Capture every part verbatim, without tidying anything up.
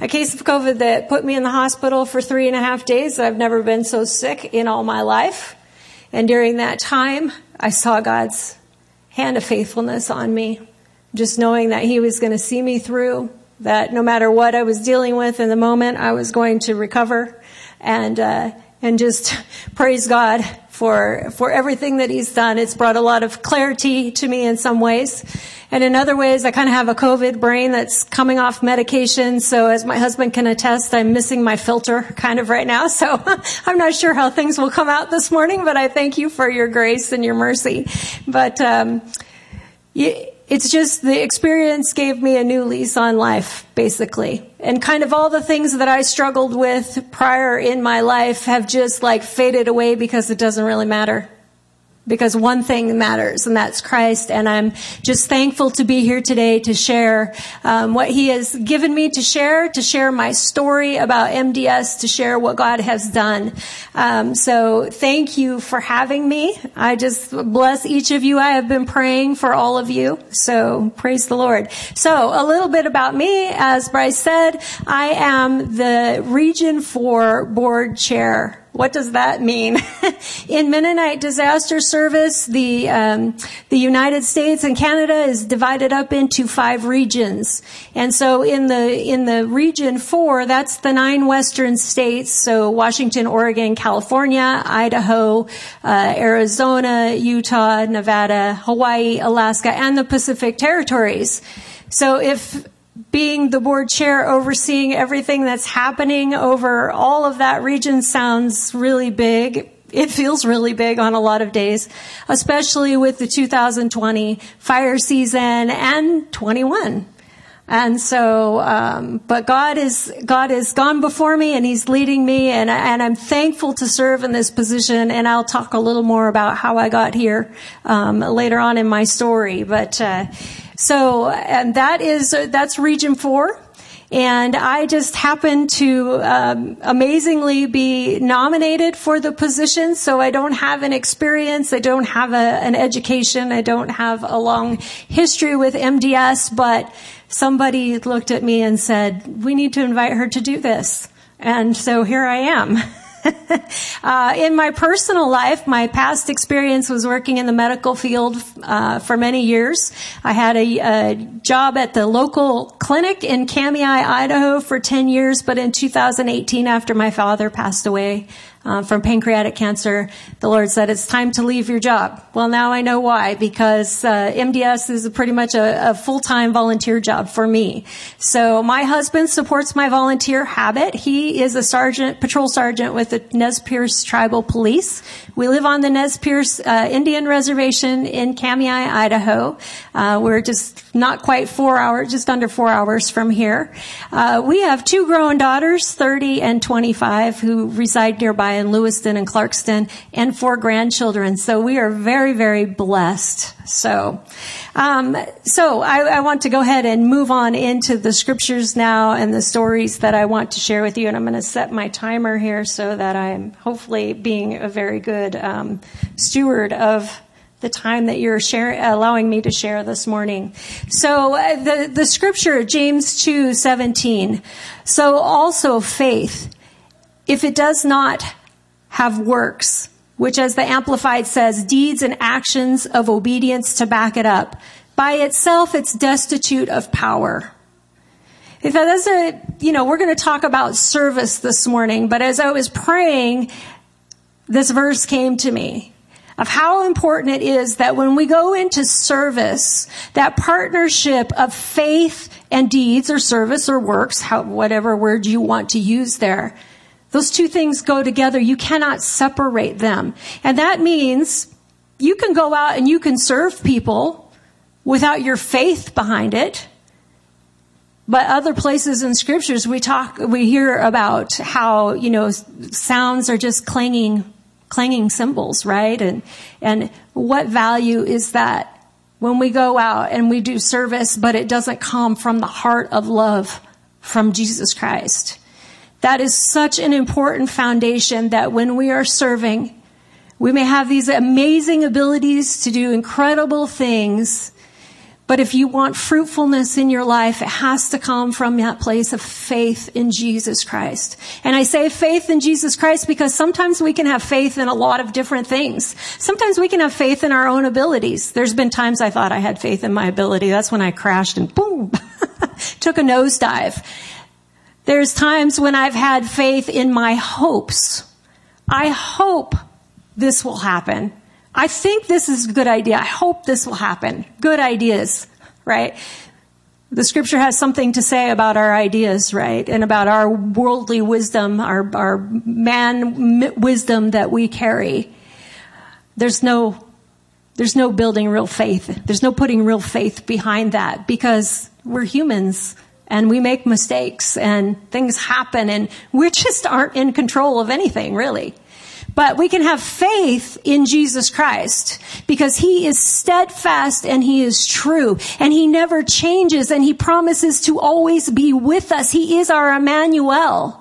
a case of COVID that put me in the hospital for three and a half days. I've never been so sick in all my life. And during that time, I saw God's hand of faithfulness on me, just knowing that he was going to see me through, that no matter what I was dealing with in the moment, I was going to recover, and uh, and just praise God for for everything that he's done. It's brought a lot of clarity to me in some ways. And in other ways, I kind of have a COVID brain that's coming off medication. So as my husband can attest, I'm missing my filter kind of right now. So I'm not sure how things will come out this morning, but I thank you for your grace and your mercy. But um, it's just the experience gave me a new lease on life, basically. And kind of all the things that I struggled with prior in my life have just like faded away because it doesn't really matter. Because one thing matters, and that's Christ. And I'm just thankful to be here today to share um, what he has given me to share, to share my story about M D S, to share what God has done. Um, so thank you for having me. I just bless each of you. I have been praying for all of you. So praise the Lord. So a little bit about me. As Bryce said, I am the Region four Board Chair. What does that mean? In Mennonite Disaster Service, the um, the United States and Canada is divided up into five regions, and so in the in the Region Four, that's the nine western states. So Washington, Oregon, California, Idaho, uh, Arizona, Utah, Nevada, Hawaii, Alaska, and the Pacific Territories. So if being the board chair overseeing everything that's happening over all of that region sounds really big. It feels really big on a lot of days, especially with the two thousand twenty fire season and twenty-one. And so, um, but God is, God has gone before me and he's leading me, and, and I'm thankful to serve in this position. And I'll talk a little more about how I got here, um, later on in my story. But, uh, so, and that is, uh, that's Region four. And I just happened to um, amazingly be nominated for the position. So I don't have an experience. I don't have a, an education. I don't have a long history with M D S. But somebody looked at me and said, we need to invite her to do this. And so here I am. uh, in my personal life, my past experience was working in the medical field uh, for many years. I had a, a job at the local clinic in Kamiah, Idaho for ten years, but in two thousand eighteen, after my father passed away uh, from pancreatic cancer, the Lord said, it's time to leave your job. Well, now I know why, because uh, M D S is pretty much a, a full-time volunteer job for me. So my husband supports my volunteer habit. He is a sergeant, patrol sergeant with the Nez Perce Tribal Police. We live on the Nez Perce uh, Indian Reservation in Kamiah, Idaho. Uh, we're just not quite four hours, just under four hours from here. Uh, we have two grown daughters, thirty and twenty-five, who reside nearby in Lewiston and Clarkston, and four grandchildren. So we are very, very blessed. So, um, so I, I want to go ahead and move on into the scriptures now and the stories that I want to share with you. And I'm going to set my timer here so that I'm hopefully being a very good um, steward of the time that you're sharing, allowing me to share this morning. So uh, the, the scripture, James two seventeen. So also faith, if it does not have works, which as the Amplified says, deeds and actions of obedience to back it up, by itself it's destitute of power. If that's a, you know, we're going to talk about service this morning, but as I was praying, this verse came to me of how important it is that when we go into service, that partnership of faith and deeds or service or works, how, whatever word you want to use there, those two things go together. You cannot separate them. And that means you can go out and you can serve people without your faith behind it. But other places in scriptures, we talk, we hear about how, you know, sounds are just clanging, clanging cymbals, right? And, and what value is that when we go out and we do service, but it doesn't come from the heart of love from Jesus Christ? That is such an important foundation that when we are serving, we may have these amazing abilities to do incredible things, But if you want fruitfulness in your life, it has to come from that place of faith in Jesus Christ. And I say faith in Jesus Christ because sometimes we can have faith in a lot of different things. Sometimes we can have faith in our own abilities. There's been times I thought I had faith in my ability. That's when I crashed and boom, took a nosedive. There's times when I've had faith in my hopes. I hope this will happen. I think this is a good idea. I hope this will happen. Good ideas, right? The scripture has something to say about our ideas, right? And about our worldly wisdom, our, our man wisdom that we carry. There's no, there's no building real faith. There's no putting real faith behind that because we're humans and we make mistakes and things happen and we just aren't in control of anything, really. But we can have faith in Jesus Christ because he is steadfast and he is true and he never changes and he promises to always be with us. He is our Emmanuel.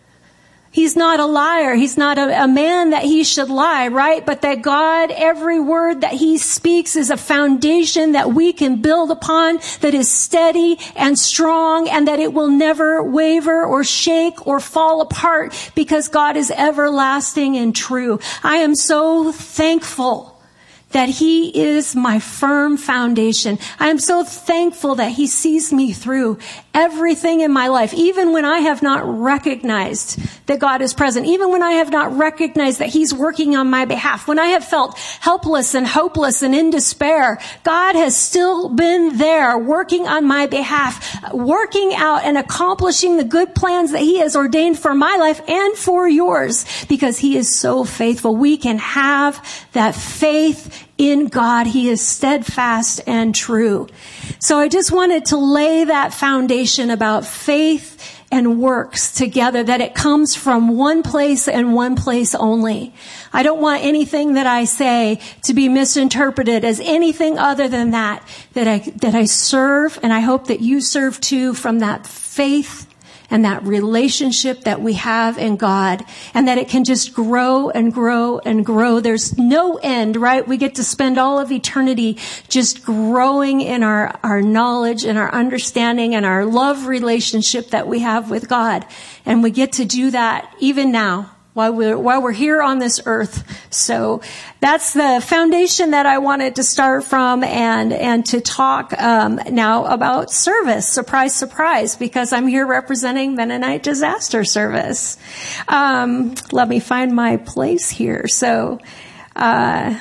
He's not a liar. He's not a, a man that he should lie, right? But that God, every word that he speaks is a foundation that we can build upon that is steady and strong and that it will never waver or shake or fall apart because God is everlasting and true. I am so thankful that he is my firm foundation. I am so thankful that he sees me through everything in my life, even when I have not recognized that God is present, even when I have not recognized that he's working on my behalf, when I have felt helpless and hopeless and in despair, God has still been there working on my behalf, working out and accomplishing the good plans that he has ordained for my life and for yours because he is so faithful. We can have that faith in God. He is steadfast and true. So I just wanted to lay that foundation about faith and works together, that it comes from one place and one place only. I don't want anything that I say to be misinterpreted as anything other than that, that I, that I serve, and I hope that you serve too, from that faith and that relationship that we have in God, and that it can just grow and grow and grow. There's no end, right? We get to spend all of eternity just growing in our, our knowledge and our understanding and our love relationship that we have with God. And we get to do that even now, while we're, while we're here on this earth. So that's the foundation that I wanted to start from, and, and to talk, um, now about service. Surprise, surprise, because I'm here representing Mennonite Disaster Service. Um, let me find my place here. So, uh,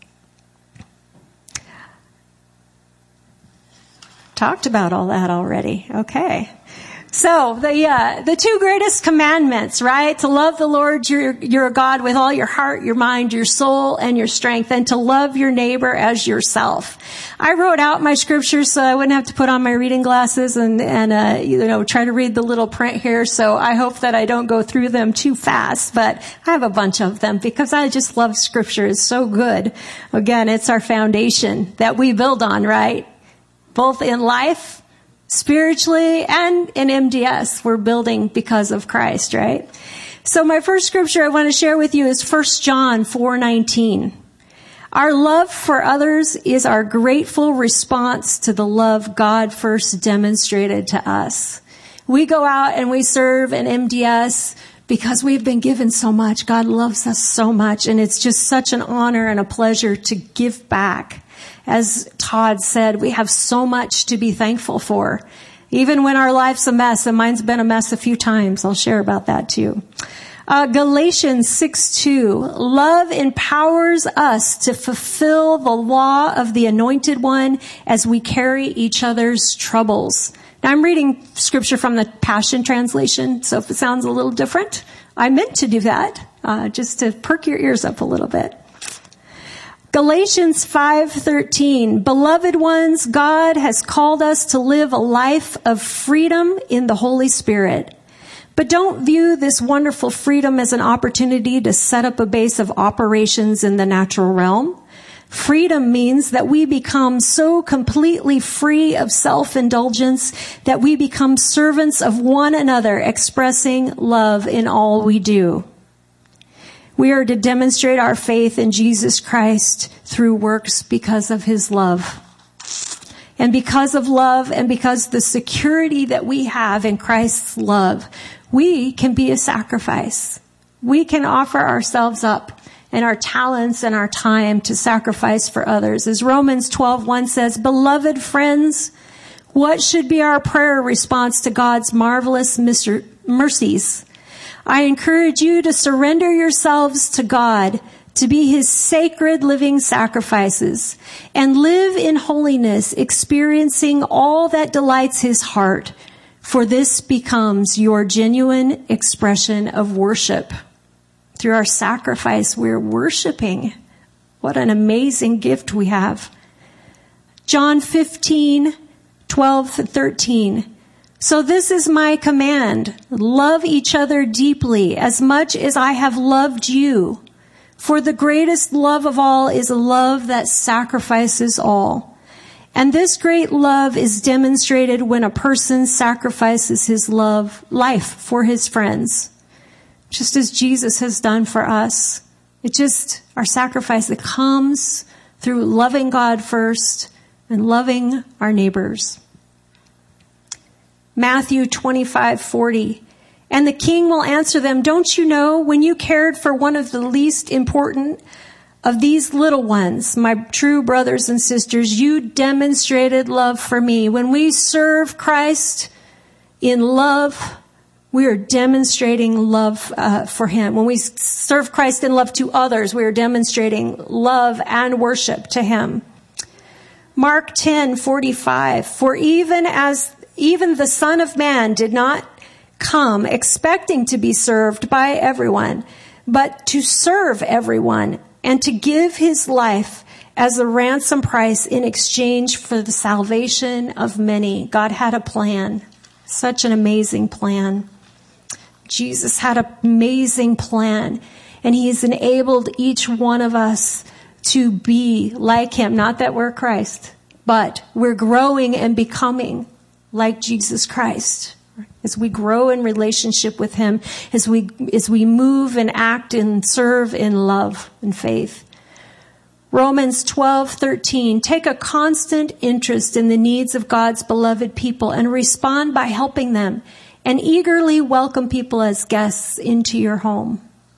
talked about all that already. Okay. So the uh, the two greatest commandments, right? To love the Lord your your God with all your heart, your mind, your soul, and your strength, and to love your neighbor as yourself. I wrote out my scriptures so I wouldn't have to put on my reading glasses and and uh, you know try to read the little print here. So I hope that I don't go through them too fast, but I have a bunch of them because I just love scripture. It's so good. Again, it's our foundation that we build on, right? Both in life, spiritually, and in M D S, we're building because of Christ, right? So my first scripture I want to share with you is First John four nineteen. Our love for others is our grateful response to the love God first demonstrated to us. We go out and we serve in M D S because we've been given so much. God loves us so much, and it's just such an honor and a pleasure to give back. As Todd said, we have so much to be thankful for. Even when our life's a mess, and mine's been a mess a few times. I'll share about that too. Uh, Galatians six two. Love empowers us to fulfill the law of the Anointed One as we carry each other's troubles. Now I'm reading scripture from the Passion Translation, so if it sounds a little different, I meant to do that, uh, just to perk your ears up a little bit. Galatians five thirteen. Beloved ones, God has called us to live a life of freedom in the Holy Spirit. But don't view this wonderful freedom as an opportunity to set up a base of operations in the natural realm. Freedom means that we become so completely free of self-indulgence that we become servants of one another, expressing love in all we do. We are to demonstrate our faith in Jesus Christ through works because of his love. And because of love and because the security that we have in Christ's love, we can be a sacrifice. We can offer ourselves up and our talents and our time to sacrifice for others. As Romans twelve one says, beloved friends, what should be our prayer response to God's marvelous mercies? I encourage you to surrender yourselves to God, to be his sacred living sacrifices, and live in holiness, experiencing all that delights his heart, for this becomes your genuine expression of worship. Through our sacrifice, we're worshiping. What an amazing gift we have. John fifteen, twelve to thirteen. So this is my command. Love each other deeply as much as I have loved you. For the greatest love of all is a love that sacrifices all. And this great love is demonstrated when a person sacrifices his love, life for his friends. Just as Jesus has done for us. It just, our sacrifice that comes through loving God first and loving our neighbors. Matthew twenty-five forty. And the king will answer them, don't you know, when you cared for one of the least important of these little ones, my true brothers and sisters, you demonstrated love for me. When we serve Christ in love, we are demonstrating love uh, for him. When we serve Christ in love to others, we are demonstrating love and worship to him. Mark ten forty-five. For even as even the Son of Man did not come expecting to be served by everyone, but to serve everyone and to give his life as a ransom price in exchange for the salvation of many. God had a plan. Such an amazing plan. Jesus had an amazing plan, and he has enabled each one of us to be like him. Not that we're Christ, but we're growing and becoming like Jesus Christ. As we grow in relationship with him, as we as we move and act and serve in love and faith. Romans twelve thirteen. Take a constant interest in the needs of God's beloved people and respond by helping them, and eagerly welcome people as guests into your home.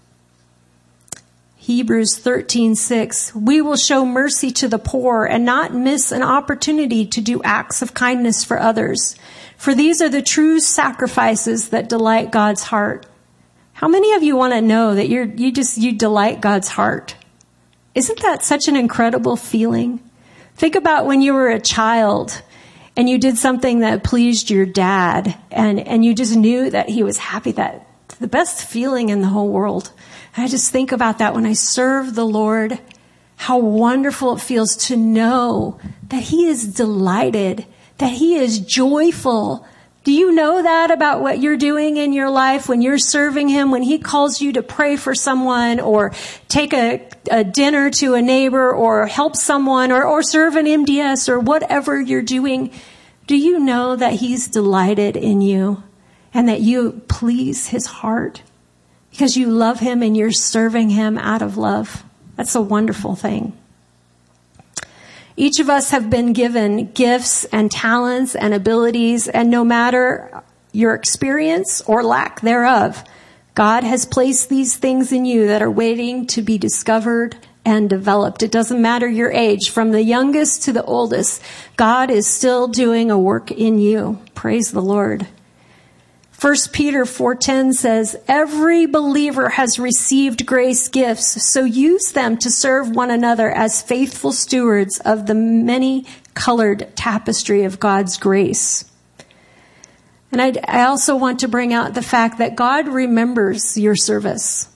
Hebrews thirteen six. We will show mercy to the poor and not miss an opportunity to do acts of kindness for others. For these are the true sacrifices that delight God's heart. How many of you want to know that you're, you just, you delight God's heart? Isn't that such an incredible feeling? Think about when you were a child and you did something that pleased your dad and, and you just knew that he was happy. That's the best feeling in the whole world. I just think about that when I serve the Lord, how wonderful it feels to know that he is delighted, that he is joyful. Do you know that about what you're doing in your life when you're serving him, when he calls you to pray for someone or take a, a dinner to a neighbor or help someone or, or serve an M D S or whatever you're doing? Do you know that he's delighted in you and that you please his heart because you love him and you're serving him out of love? That's a wonderful thing. Each of us have been given gifts and talents and abilities, and no matter your experience or lack thereof, God has placed these things in you that are waiting to be discovered and developed. It doesn't matter your age, from the youngest to the oldest, God is still doing a work in you. Praise the Lord. First Peter four ten says, every believer has received grace gifts, so use them to serve one another as faithful stewards of the many-colored tapestry of God's grace. And I'd, I also want to bring out the fact that God remembers your service.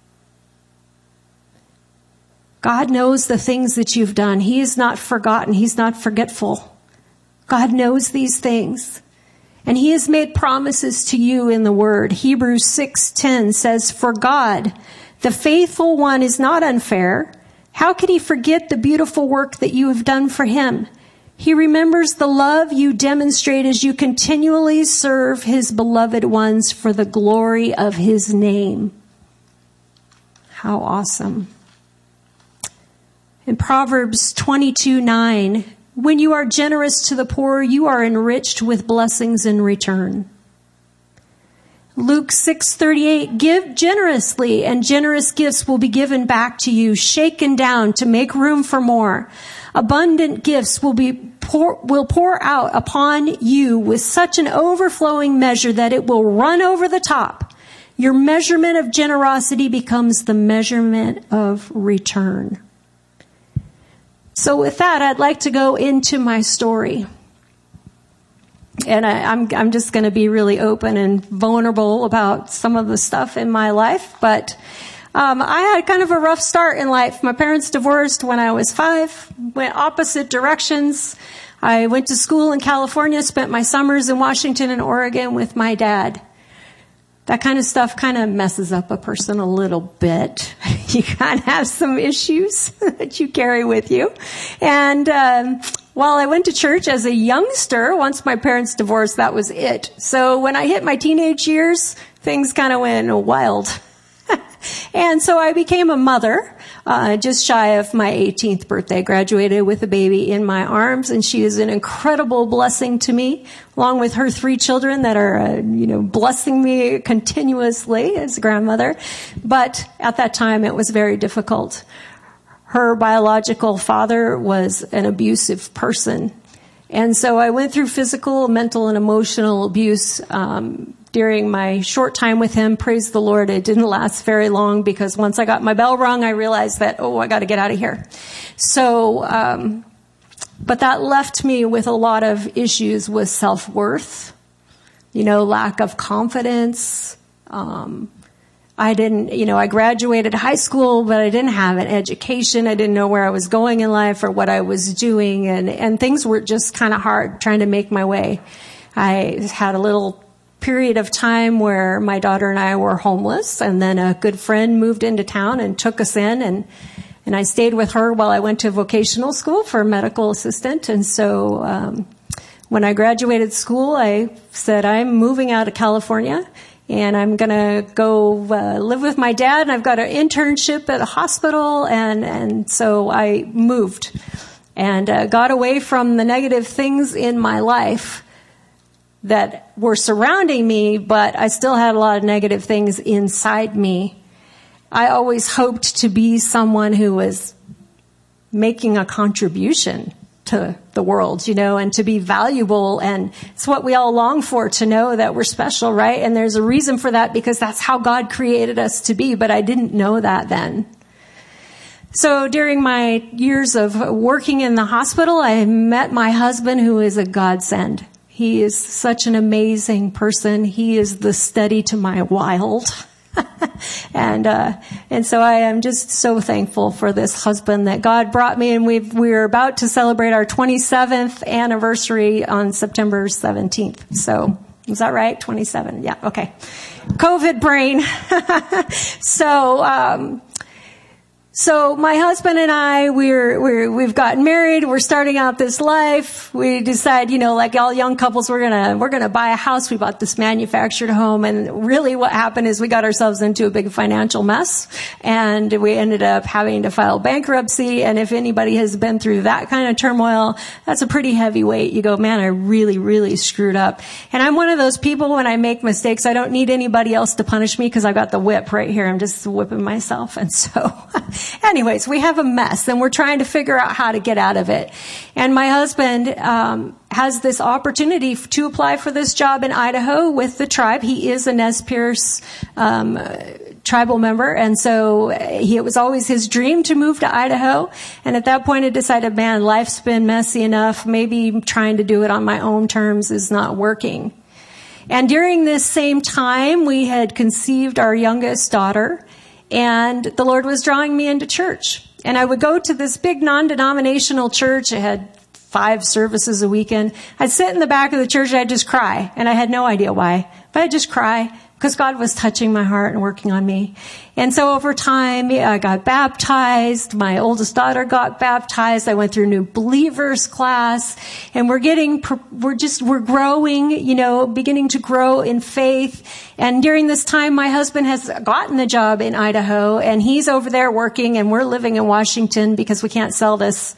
God knows the things that you've done. He is not forgotten. He's not forgetful. God knows these things. And he has made promises to you in the word. Hebrews six ten says, for God, the faithful one, is not unfair. How could he forget the beautiful work that you have done for him? He remembers the love you demonstrate as you continually serve his beloved ones for the glory of his name. How awesome. In Proverbs twenty-two nine, When you are generous to the poor, you are enriched with blessings in return. Luke six thirty-eight, give generously, and generous gifts will be given back to you, shaken down to make room for more. Abundant gifts will be pour, will pour out upon you with such an overflowing measure that it will run over the top. Your measurement of generosity becomes the measurement of return. So with that, I'd like to go into my story. And I, I'm, I'm just going to be really open and vulnerable about some of the stuff in my life. But um, I had kind of a rough start in life. My parents divorced when I was five, went opposite directions. I went to school in California, spent my summers in Washington and Oregon with my dad. That kind of stuff kind of messes up a person a little bit. You kind of have some issues that you carry with you. And um, while I went to church as a youngster, once my parents divorced, that was it. So when I hit my teenage years, things kind of went wild. And so I became a mother, uh, just shy of my eighteenth birthday, graduated with a baby in my arms, and she is an incredible blessing to me, along with her three children that are, uh, you know, blessing me continuously as a grandmother. But at that time, it was very difficult. Her biological father was an abusive person. And so I went through physical, mental, and emotional abuse, um, during my short time with him. Praise the Lord, it didn't last very long, because once I got my bell rung, I realized that, oh, I got to get out of here. So, um, but that left me with a lot of issues with self-worth, you know, lack of confidence. Um, I didn't, you know, I graduated high school, but I didn't have an education. I didn't know where I was going in life or what I was doing. And, and things were just kind of hard trying to make my way. I had a little period of time where my daughter and I were homeless, and then a good friend moved into town and took us in, and and I stayed with her while I went to vocational school for a medical assistant. And so um, when I graduated school, I said, I'm moving out of California, and I'm going to go uh, live with my dad, and I've got an internship at a hospital, and, and so I moved and uh, got away from the negative things in my life that were surrounding me, but I still had a lot of negative things inside me. I always hoped to be someone who was making a contribution to the world, you know, and to be valuable. And it's what we all long for, to know that we're special, right? And there's a reason for that, because that's how God created us to be. But I didn't know that then. So during my years of working in the hospital, I met my husband, who is a godsend. He is such an amazing person. He is the study to my wild. and, uh, and so I am just so thankful for this husband that God brought me. And we've, we're about to celebrate our twenty-seventh anniversary on September seventeenth. So, is that right? twenty-seven. Yeah. Okay. COVID brain. so, um, So my husband and I, we're, we're, we've gotten married. We're starting out this life. We decide, you know, like all young couples, we're gonna, we're gonna buy a house. We bought this manufactured home. And really what happened is we got ourselves into a big financial mess, and we ended up having to file bankruptcy. And if anybody has been through that kind of turmoil, that's a pretty heavy weight. You go, man, I really, really screwed up. And I'm one of those people, when I make mistakes, I don't need anybody else to punish me, because I've got the whip right here. I'm just whipping myself. And so anyways, we have a mess, and we're trying to figure out how to get out of it. And my husband um, has this opportunity to apply for this job in Idaho with the tribe. He is a Nez Perce um, tribal member, and so he, it was always his dream to move to Idaho. And at that point, I decided, man, life's been messy enough. Maybe trying to do it on my own terms is not working. And during this same time, we had conceived our youngest daughter. And the Lord was drawing me into church. And I would go to this big non-denominational church. It had five services a weekend. I'd sit in the back of the church and I'd just cry. And I had no idea why. But I'd just cry, because God was touching my heart and working on me. And so over time, I got baptized. My oldest daughter got baptized. I went through new believers class, and we're getting, we're just, we're growing, you know, beginning to grow in faith. And during this time, my husband has gotten the job in Idaho, and he's over there working, and we're living in Washington because we can't sell this.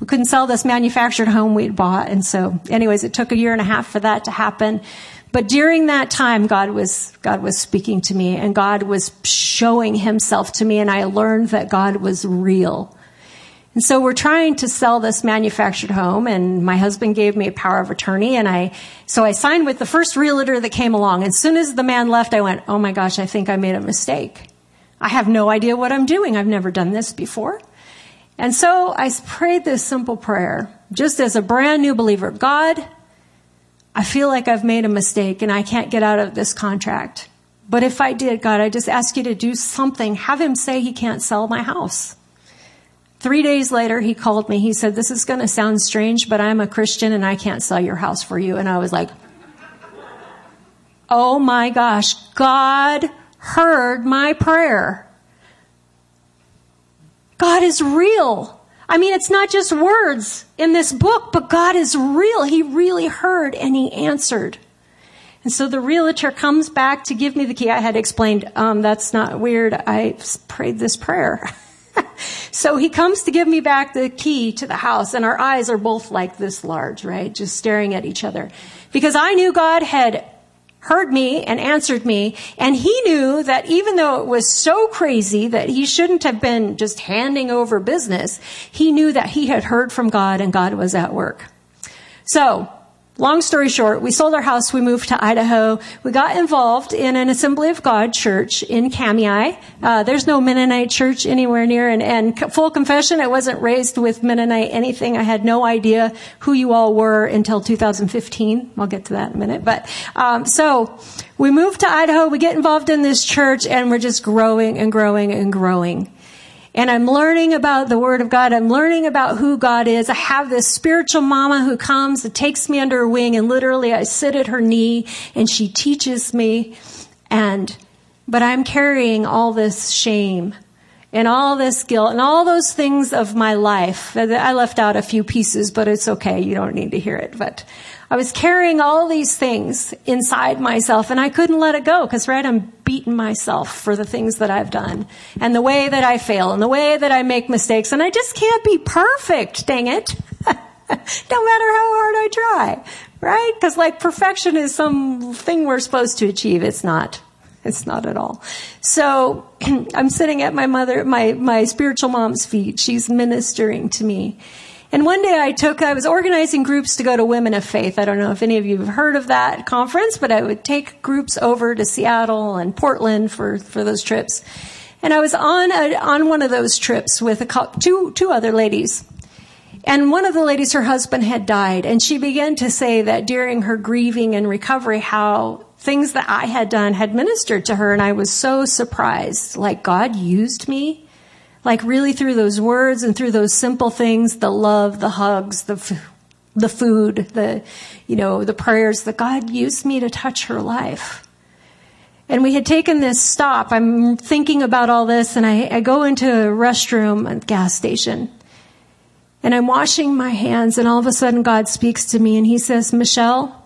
we couldn't sell this manufactured home we'd bought. And so anyways, it took a year and a half for that to happen. But during that time, God was, God was speaking to me, and God was showing himself to me, and I learned that God was real. And so we're trying to sell this manufactured home, and my husband gave me a power of attorney, and I, so I signed with the first realtor that came along. As soon as the man left, I went, oh my gosh, I think I made a mistake. I have no idea what I'm doing. I've never done this before. And so I prayed this simple prayer, just as a brand new believer. God, I feel like I've made a mistake and I can't get out of this contract. But if I did, God, I just ask you to do something. Have him say he can't sell my house. Three days later, he called me. He said, this is going to sound strange, but I'm a Christian and I can't sell your house for you. And I was like, oh my gosh, God heard my prayer. God is real. I mean, it's not just words in this book, but God is real. He really heard and he answered. And so the realtor comes back to give me the key. I had explained, um, that's not weird. I prayed this prayer. So he comes to give me back the key to the house, and our eyes are both like this large, right? Just staring at each other. Because I knew God had heard me and answered me, and he knew that even though it was so crazy that he shouldn't have been just handing over business, he knew that he had heard from God and God was at work. So, long story short, we sold our house, we moved to Idaho. We got involved in an Assembly of God church in Kamiah. Uh, there's no Mennonite church anywhere near, and, and full confession, I wasn't raised with Mennonite anything. I had no idea who you all were until two thousand fifteen. I'll get to that in a minute. But, um, so we moved to Idaho, we get involved in this church, and we're just growing and growing and growing. And I'm learning about the Word of God. I'm learning about who God is. I have this spiritual mama who comes and takes me under her wing, and literally I sit at her knee and she teaches me. And, but I'm carrying all this shame and all this guilt and all those things of my life. I left out a few pieces, but it's okay. You don't need to hear it. But I was carrying all these things inside myself, and I couldn't let it go because, right, I'm beating myself for the things that I've done and the way that I fail and the way that I make mistakes. And I just can't be perfect, dang it. No matter how hard I try, right? Because like perfection is something we're supposed to achieve. It's not. It's not at all. So I'm sitting at my mother, my, my spiritual mom's feet. She's ministering to me. And one day I took, I was organizing groups to go to Women of Faith. I don't know if any of you have heard of that conference, but I would take groups over to Seattle and Portland for, for those trips. And I was on a, on one of those trips with a couple, two, two other ladies. And one of the ladies, her husband had died, and she began to say that during her grieving and recovery, how things that I had done had ministered to her. And I was so surprised, like God used me. Like really through those words and through those simple things, the love, the hugs, the f- the food, the, you know, the prayers, that God used me to touch her life. And we had taken this stop. I'm thinking about all this, and I, I go into a restroom at the gas station. And I'm washing my hands, and all of a sudden God speaks to me, and he says, Michelle,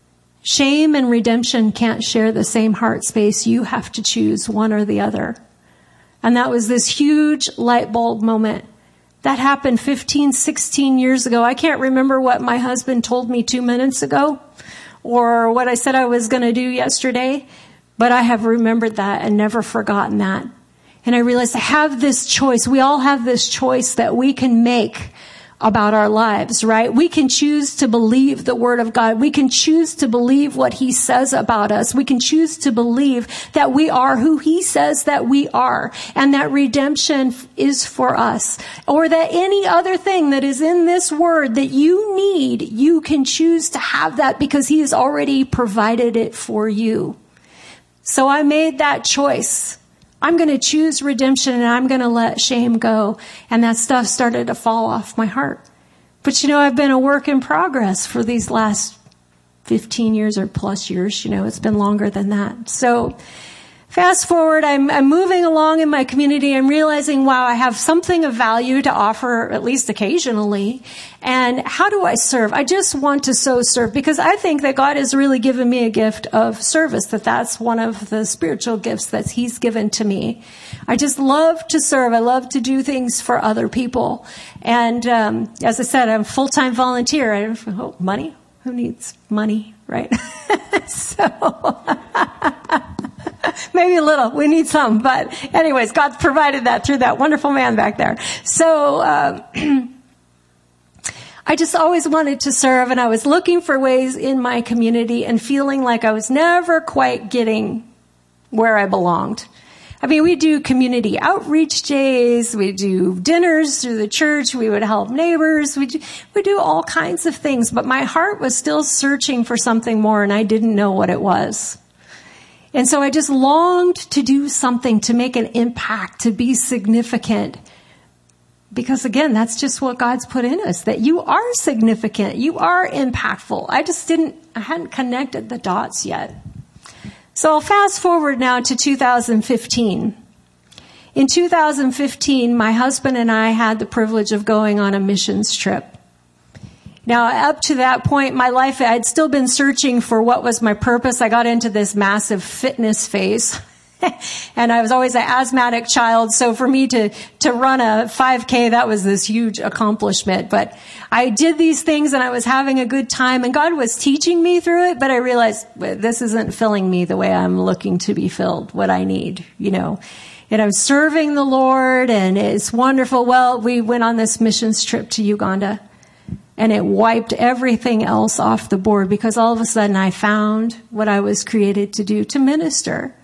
shame and redemption can't share the same heart space. You have to choose one or the other. And that was this huge light bulb moment. That happened fifteen, sixteen years ago. I can't remember what my husband told me two minutes ago or what I said I was going to do yesterday, but I have remembered that and never forgotten that. And I realized I have this choice. We all have this choice that we can make about our lives, right? We can choose to believe the Word of God. We can choose to believe what He says about us. We can choose to believe that we are who He says that we are, and that redemption is for us. Or that any other thing that is in this Word that you need, you can choose to have that because He has already provided it for you. So I made that choice. I'm going to choose redemption, and I'm going to let shame go. And that stuff started to fall off my heart. But you know, I've been a work in progress for these last fifteen years or plus years. You know, it's been longer than that. So Fast forward, I'm, I'm moving along in my community. I'm realizing, wow, I have something of value to offer, at least occasionally. And how do I serve? I just want to so serve, because I think that God has really given me a gift of service, that that's one of the spiritual gifts that He's given to me. I just love to serve. I love to do things for other people. And um, as I said, I'm a full-time volunteer. I don't, oh, money? Who needs money, right? so... Maybe a little. We need some. But anyways, God provided that through that wonderful man back there. So uh, I just always wanted to serve, and I was looking for ways in my community and feeling like I was never quite getting where I belonged. I mean, we do community outreach days. We do dinners through the church. We would help neighbors. We do, we do all kinds of things. But my heart was still searching for something more, and I didn't know what it was. And so I just longed to do something, to make an impact, to be significant. Because again, that's just what God's put in us, that you are significant. You are impactful. I just didn't, I hadn't connected the dots yet. So I'll fast forward now to two thousand fifteen. In two thousand fifteen, my husband and I had the privilege of going on a missions trip. Now, up to that point in my life, I'd still been searching for what was my purpose. I got into this massive fitness phase. And I was always an asthmatic child. So for me to, to run a five K, that was this huge accomplishment. But I did these things and I was having a good time. And God was teaching me through it. But I realized this isn't filling me the way I'm looking to be filled, what I need, you know. And I'm serving the Lord and it's wonderful. Well, we went on this missions trip to Uganda. And it wiped everything else off the board, because all of a sudden I found what I was created to do, to minister.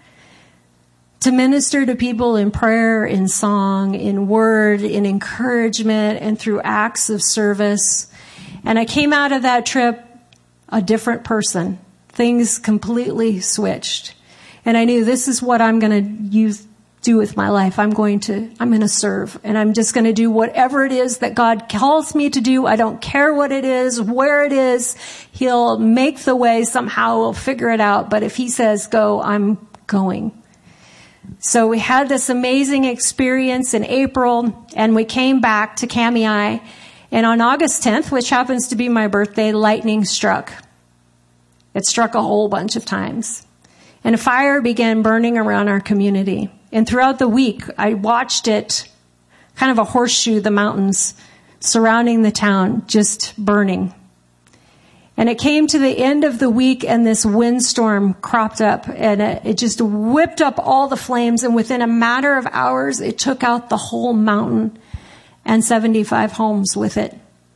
To minister to people in prayer, in song, in word, in encouragement, and through acts of service. And I came out of that trip a different person. Things completely switched. And I knew this is what I'm going to use do with my life. I'm going to, I'm going to serve, and I'm just going to do whatever it is that God calls me to do. I don't care what it is, where it is. He'll make the way somehow. We'll figure it out. But if He says go, I'm going. So we had this amazing experience in April, and we came back to Kamiai, and on August tenth, which happens to be my birthday, lightning struck. It struck a whole bunch of times. And a fire began burning around our community. And throughout the week, I watched it, kind of a horseshoe, the mountains surrounding the town, just burning. And it came to the end of the week, and this windstorm cropped up, and it, it just whipped up all the flames. And within a matter of hours, it took out the whole mountain and seventy-five homes with it.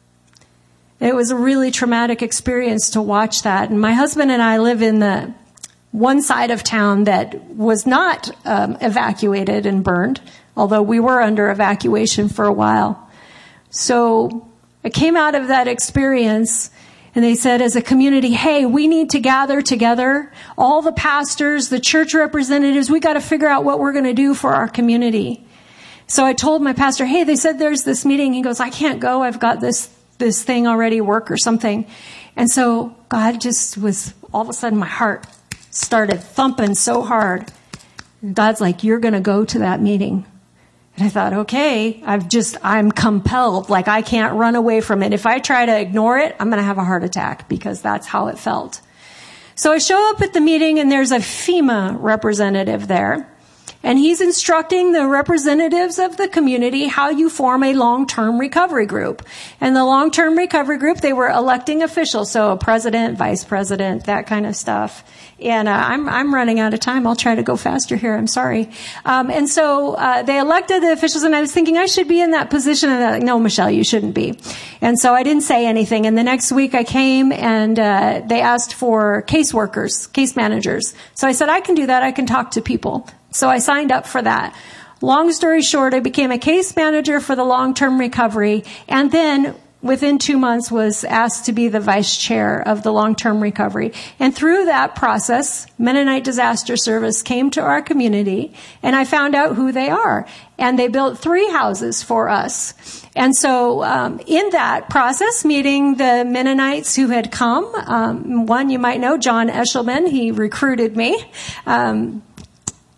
It was a really traumatic experience to watch that. And my husband and I live in the one side of town that was not um, evacuated and burned, although we were under evacuation for a while. So I came out of that experience, and they said as a community, hey, we need to gather together, all the pastors, the church representatives, we got to figure out what we're going to do for our community. So I told my pastor, hey, they said there's this meeting. He goes, I can't go. I've got this, this thing already, work or something. And so God just was, all of a sudden my heart started thumping so hard. And God's like, you're going to go to that meeting. And I thought, okay, I've just, I'm compelled. Like, I can't run away from it. If I try to ignore it, I'm going to have a heart attack, because that's how it felt. So I show up at the meeting, and there's a FEMA representative there. And he's instructing the representatives of the community how you form a long-term recovery group. And the long-term recovery group, they were electing officials, so a president, vice president, that kind of stuff. And uh, I'm I'm running out of time. I'll try to go faster here. I'm sorry. Um, and so uh, they elected the officials, and I was thinking I should be in that position. And they're like, no, Michelle, you shouldn't be. And so I didn't say anything. And the next week I came, and uh, they asked for caseworkers, case managers. So I said, I can do that. I can talk to people. So I signed up for that. Long story short, I became a case manager for the long-term recovery, and then within two months was asked to be the vice chair of the long-term recovery. And through that process, Mennonite Disaster Service came to our community, and I found out who they are. And they built three houses for us. And so um, in that process, meeting the Mennonites who had come, um, one you might know, John Eshelman, he recruited me. Um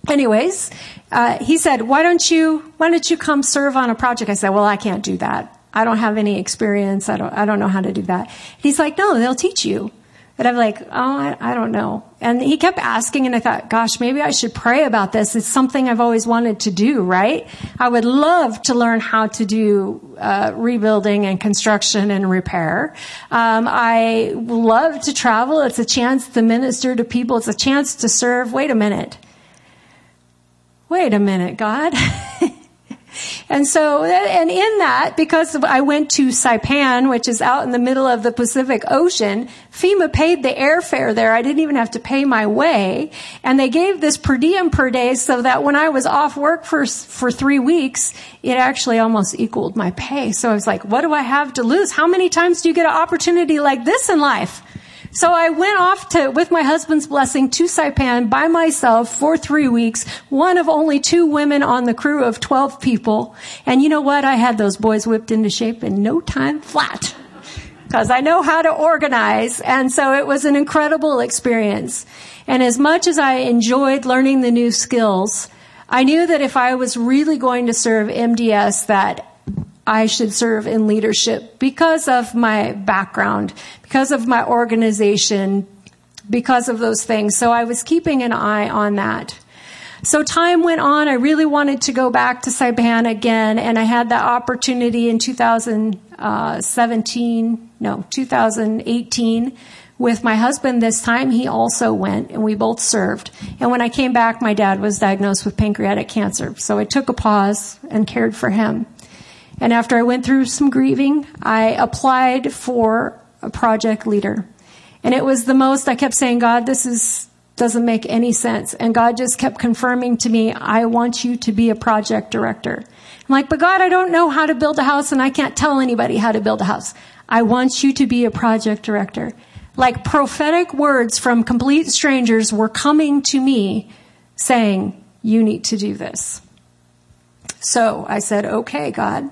anyways, uh, he said, why don't you, why don't you come serve on a project? I said, well, I can't do that. I don't have any experience. I don't, I don't know how to do that. He's like, no, they'll teach you. And I'm like, oh, I, I don't know. And he kept asking, and I thought, gosh, maybe I should pray about this. It's something I've always wanted to do, right? I would love to learn how to do uh, rebuilding and construction and repair. Um, I love to travel. It's a chance to minister to people. It's a chance to serve. Wait a minute. Wait a minute, God. And so, and in that, because I went to Saipan, which is out in the middle of the Pacific Ocean, FEMA paid the airfare there. I didn't even have to pay my way. And they gave this per diem per day so that when I was off work for, for three weeks, it actually almost equaled my pay. So I was like, what do I have to lose? How many times do you get an opportunity like this in life? So I went off to, with my husband's blessing, to Saipan by myself for three weeks, one of only two women on the crew of twelve people. And you know what? I had those boys whipped into shape in no time flat, because I know how to organize. And so it was an incredible experience. And as much as I enjoyed learning the new skills, I knew that if I was really going to serve M D S, that I should serve in leadership because of my background, because of my organization, because of those things. So I was keeping an eye on that. So time went on. I really wanted to go back to Saipan again, and I had that opportunity in two thousand seventeen, no, two thousand eighteen with my husband. This time he also went, and we both served. And when I came back, my dad was diagnosed with pancreatic cancer. So I took a pause and cared for him. And after I went through some grieving, I applied for a project leader. And it was the most, I kept saying, God, this is, doesn't make any sense. And God just kept confirming to me, I want you to be a project director. I'm like, but God, I don't know how to build a house, and I can't tell anybody how to build a house. I want you to be a project director. Like prophetic words from complete strangers were coming to me saying, you need to do this. So I said, okay, God.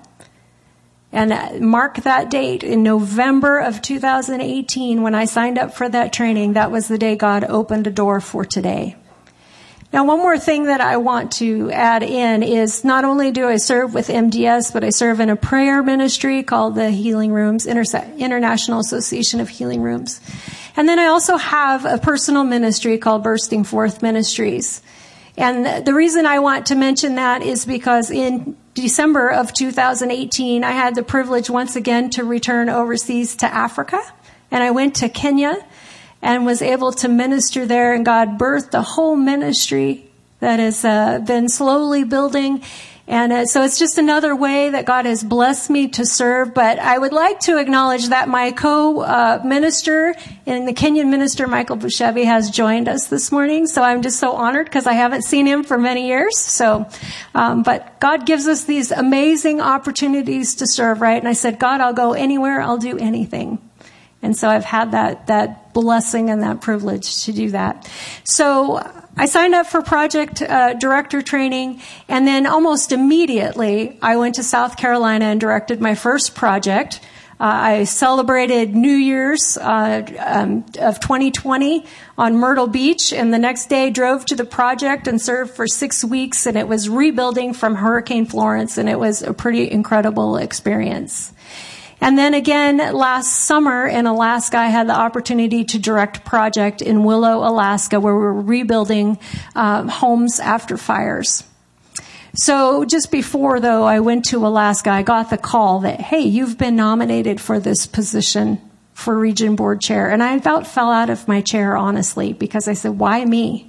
And mark that date in November of two thousand eighteen, when I signed up for that training. That was the day God opened a door for today. Now, one more thing that I want to add in is not only do I serve with M D S, but I serve in a prayer ministry called the Healing Rooms, International Association of Healing Rooms. And then I also have a personal ministry called Bursting Forth Ministries. And the reason I want to mention that is because in December of two thousand eighteen, I had the privilege once again to return overseas to Africa. And I went to Kenya and was able to minister there. And God birthed a whole ministry that has uh, been slowly building. And uh, so it's just another way that God has blessed me to serve. But I would like to acknowledge that my co-minister uh, and the Kenyan minister, Michael Bushebi, has joined us this morning. So I'm just so honored because I haven't seen him for many years. So, um, but God gives us these amazing opportunities to serve, right? And I said, God, I'll go anywhere. I'll do anything. And so I've had that, that blessing and that privilege to do that. So I signed up for project uh, director training, and then almost immediately I went to South Carolina and directed my first project. Uh, I celebrated New Year's uh, um, of twenty twenty on Myrtle Beach, and the next day drove to the project and served for six weeks, and it was rebuilding from Hurricane Florence, and it was a pretty incredible experience. And then again, last summer in Alaska, I had the opportunity to direct a project in Willow, Alaska, where we were rebuilding um, homes after fires. So just before, though, I went to Alaska, I got the call that, hey, you've been nominated for this position for Region Board Chair. And I about fell out of my chair, honestly, because I said, why me?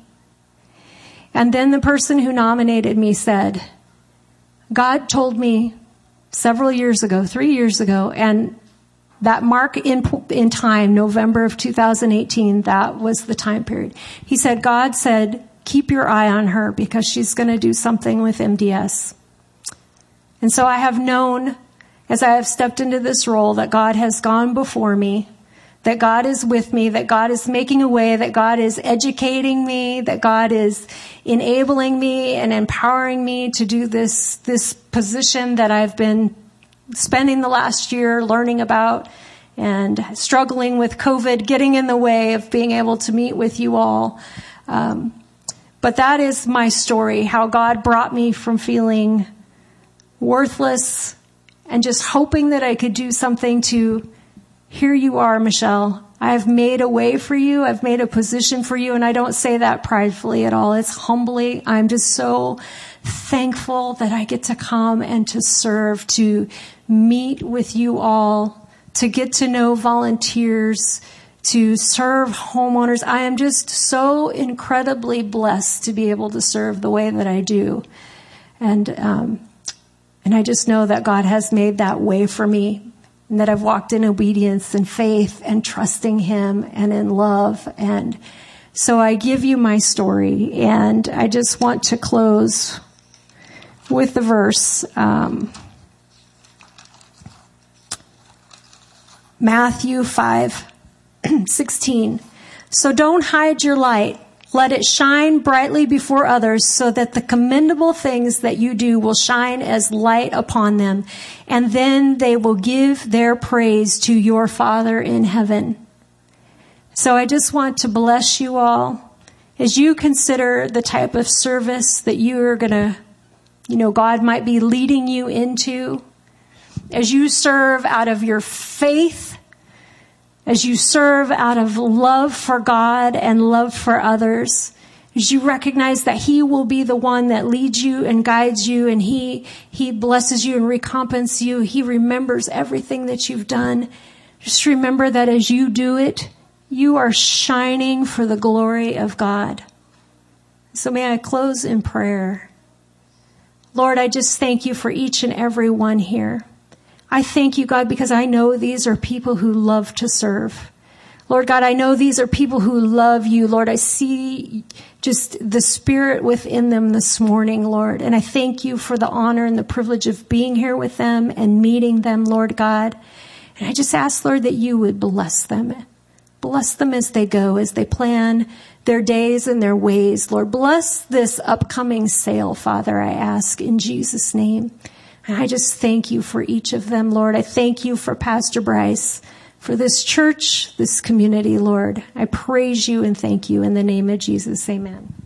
And then the person who nominated me said, God told me several years ago, three years ago, and that mark in in time, November of two thousand eighteen, that was the time period. He said, God said, keep your eye on her because she's going to do something with M D S. And so I have known, as I have stepped into this role, that God has gone before me, that God is with me, that God is making a way, that God is educating me, that God is enabling me and empowering me to do this, this position that I've been spending the last year learning about and struggling with COVID, getting in the way of being able to meet with you all. Um, But that is my story, how God brought me from feeling worthless and just hoping that I could do something to, here you are, Michelle. I've made a way for you. I've made a position for you. And I don't say that pridefully at all. It's humbly. I'm just so thankful that I get to come and to serve, to meet with you all, to get to know volunteers, to serve homeowners. I am just so incredibly blessed to be able to serve the way that I do. And, um, and I just know that God has made that way for me, and that I've walked in obedience and faith and trusting Him and in love. And so I give you my story, and I just want to close with the verse, um, Matthew five sixteen. So don't hide your light. Let it shine brightly before others, so that the commendable things that you do will shine as light upon them. And then they will give their praise to your Father in heaven. So I just want to bless you all as you consider the type of service that you are going to, you know, God might be leading you into. As you serve out of your faith, as you serve out of love for God and love for others, as you recognize that He will be the one that leads you and guides you, and He, He blesses you and recompenses you. He remembers everything that you've done. Just remember that as you do it, you are shining for the glory of God. So may I close in prayer. Lord, I just thank you for each and every one here. I thank you, God, because I know these are people who love to serve. Lord God, I know these are people who love you. Lord, I see just the Spirit within them this morning, Lord. And I thank you for the honor and the privilege of being here with them and meeting them, Lord God. And I just ask, Lord, that you would bless them. Bless them as they go, as they plan their days and their ways. Lord, bless this upcoming sale, Father, I ask in Jesus' name. And I just thank you for each of them, Lord. I thank you for Pastor Bryce, for this church, this community, Lord. I praise you and thank you in the name of Jesus. Amen.